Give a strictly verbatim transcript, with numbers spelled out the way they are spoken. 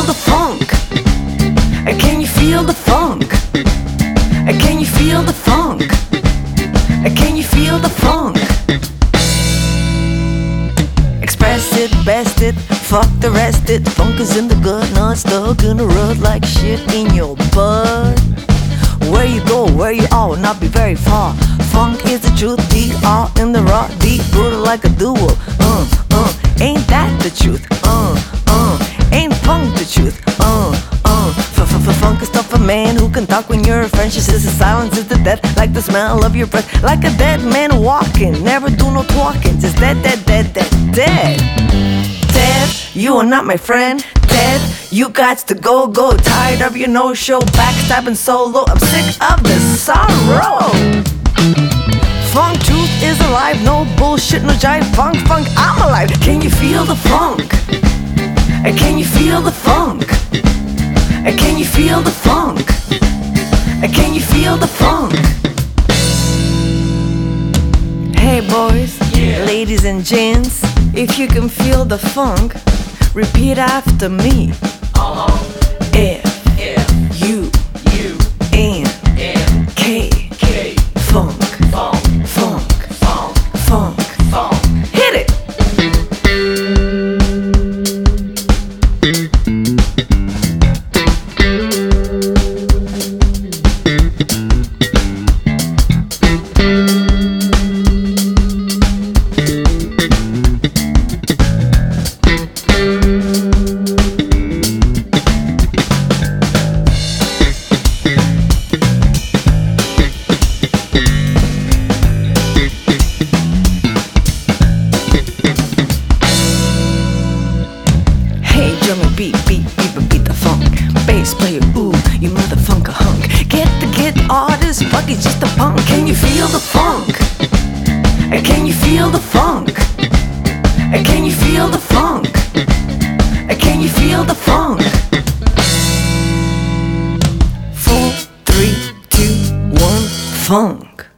feel the funk? Can you feel the funk? Can you feel the funk? Can you feel the funk? Express it, best it, fuck the rest it. Funk is in the gut, not stuck in the rut like shit in your butt. Where you go, where you are will not be very far. Funk is the truth, D R in the raw, deep brutal like a duo. Uh, uh, ain't that the truth? Uh, uh, ain't funk the truth? Uh, uh, f-f-f-funk is tough for man who can talk when you're French. She says the silence is the death, like the smell of your breath. Like a dead man walking, never do no talking. Just dead, dead, dead, dead, dead. Dead, you are not my friend. Dead, you got to go, go. Tired of your no-show, backstabbing solo. I'm sick of the sorrow. Funk truth is alive, no bullshit, no jive. Funk, funk, I'm alive. Can you feel the funk? Can you feel the funk? Can you feel the funk? Can you feel the funk? Hey boys, yeah. Ladies and gents, if you can feel the funk, repeat after me. Uh-huh. F, F, U, U, N, N, K, K, funk, funk, funk, funk, funk. funk. Hit it! Hey, drummer, beat, beat, beat, beat, beat the funk. Bass player, ooh, you motherfunker hunk. Get the guitar, this fuck is just a punk. Can you feel the funk? Can you feel the funk? Can you feel the funk? Can you feel the funk? Four, three, two, one, funk.